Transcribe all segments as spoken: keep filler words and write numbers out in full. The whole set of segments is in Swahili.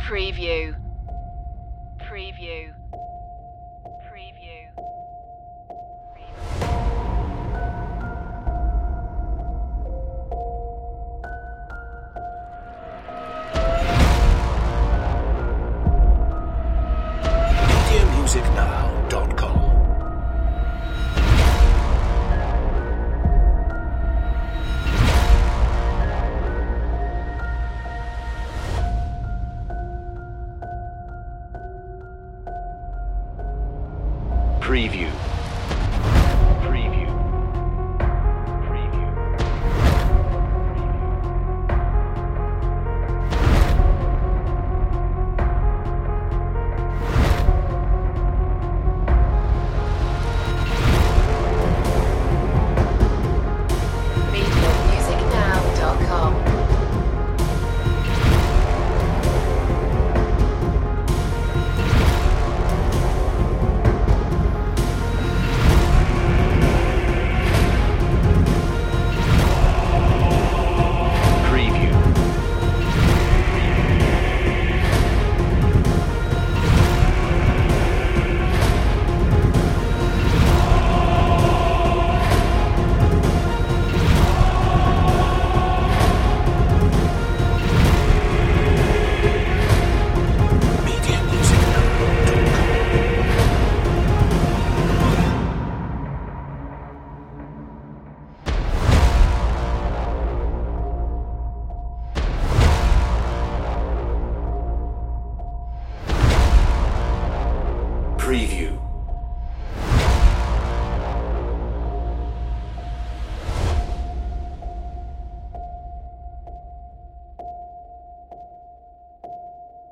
Preview. Preview. Preview. media music now dot com. Preview. Preview. Preview. media music now dot com. Preview. media music now dot com. Preview.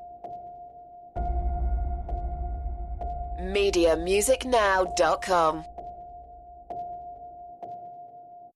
media music now dot com.